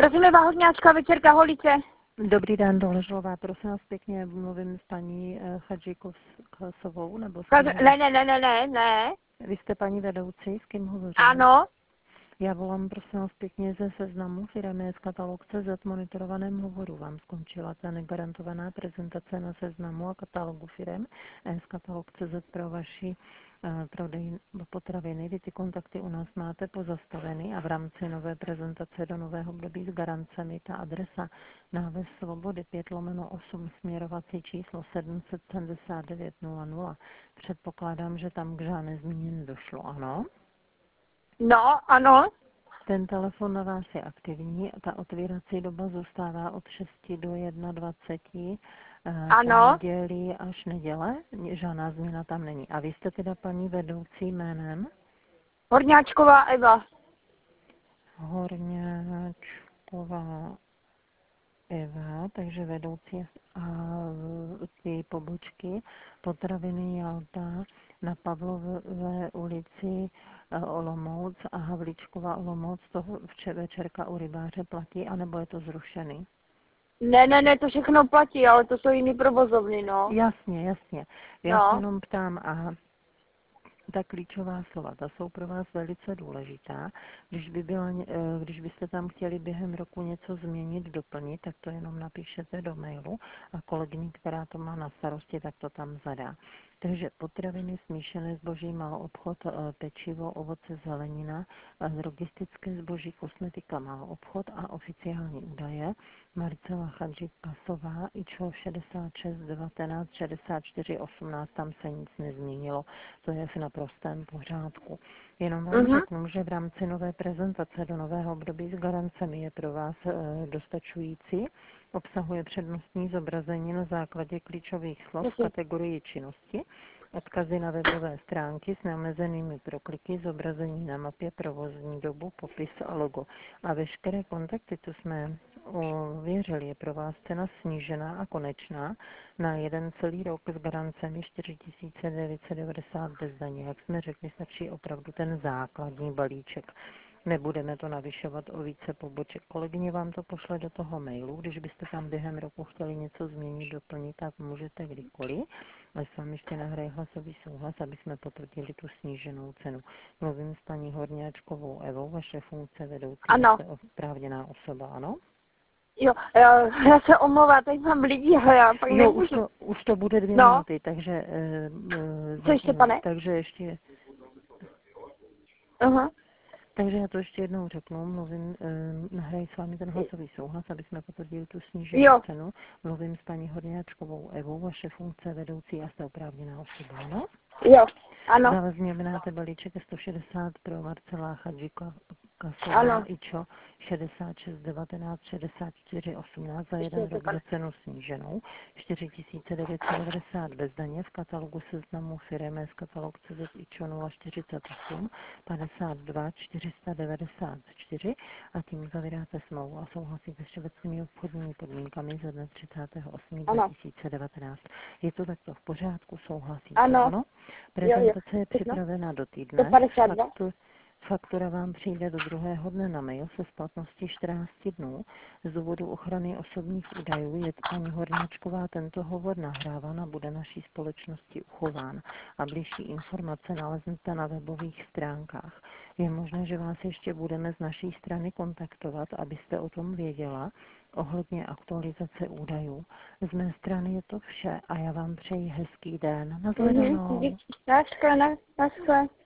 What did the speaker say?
Prosím, Horňáčka, večerka, Holice. Dobrý den, Doležlová, prosím vás pěkně, mluvím s paní Hadžikovsovou, nebo s kým? Ne. Vy jste paní vedoucí, s kým hovořím? Ano. Já volám, prosím vás pěkně, ze seznamu firmy z katalog CZ monitorovaném hovoru. Vám skončila ta negarantovaná prezentace na seznamu a katalogu firem z katalog CZ pro vaši prodej potraviny. Vy ty kontakty u nás máte pozastaveny a v rámci nové prezentace do nového období s garancemi ta adresa Náves Svobody 5/8 směrovací číslo 779 00. Předpokládám, že tam k žádné změně nedošlo, ano? No, ano. Ten telefon na vás je aktivní, ta otvírací doba zůstává od 6 do 21. Ano. Pondělí až neděle, žádná změna tam není. A vy jste teda paní vedoucí jménem? Horňáčková Eva. Horňáčková Eva, takže vedoucí a její pobočky potraviny Jalta na Pavlové ulici Olomouc a Havlíčková Olomouc, toho večerka u rybáře platí, anebo je to zrušený? Ne, to všechno platí, ale to jsou jiný provozovny, no. Jasně. Já se jenom ptám, a ta klíčová slova, ta jsou pro vás velice důležitá. Když byste tam chtěli během roku něco změnit, doplnit, tak to jenom napíšete do mailu a kolegyně, která to má na starosti, tak to tam zadá. Takže potraviny, smíšené zboží, maloobchod, pečivo, ovoce, zelenina, drogistické zboží, kosmetika, maloobchod a oficiální údaje. Marcela Hadžikasová, IČO 66 19 64 18, tam se nic nezměnilo, to je v naprostém pořádku. Jenom vám řeknu, že v rámci nové prezentace do nového období s garancemi je pro vás dostačující. Obsahuje přednostní zobrazení na základě klíčových slov v kategorii činnosti, odkazy na webové stránky s neomezenými prokliky, zobrazení na mapě, provozní dobu, popis a logo. A veškeré kontakty, co jsme ověřili, je pro vás cena snížená a konečná na jeden celý rok s garancemi 4990 bez daně. Jak jsme řekli, stačí opravdu ten základní balíček. Nebudeme to navyšovat o více poboček. Kolegyně vám to pošle do toho mailu, když byste tam během roku chtěli něco změnit, doplnit, tak můžete kdykoliv. Ale s vámi ještě nahraje hlasový souhlas, aby jsme potvrdili tu sníženou cenu. Mluvím s paní Horňáčkovou Evou, vaše funkce vedoucí, jste oprávněná osoba, ano? Jo, já se omlouvám, teď mám lidi a já pak nemůžu. Už to bude 2 minuty, takže... Co ještě, pane? Takže ještě... Takže já to ještě jednou řeknu, nahraji s vámi ten hlasový souhlas, aby jsme potvrdili tu sníženou cenu. Mluvím s paní Horňáčkovou Evou, vaše funkce vedoucí a jste oprávněná osoba, ano? Jo, ano. Závazně vynáte balíček 160 pro Marcela Hadžikasová, IČO 66 19 64 18 za jeden rok za cenu sníženou, 4990 bez daně v katalogu seznamu firem z katalog CZ IČO 048 52 494 a tím zavíráte smlouvu a souhlasíte s všeobecnými obchodními podmínkami ze dne 38. 2019. Je to takto v pořádku, souhlasíte? Ano. Prezentace je připravena do týdne. Faktura vám přijde do druhého dne na mail se splatností 14 dnů. Z důvodu ochrany osobních údajů je paní Horňáčková tento hovor nahráván a bude naší společnosti uchován. A bližší informace naleznete na webových stránkách. Je možné, že vás ještě budeme z naší strany kontaktovat, abyste o tom věděla, ohledně aktualizace údajů. Z mé strany je to vše a já vám přeji hezký den. Naschledanou. Naschle.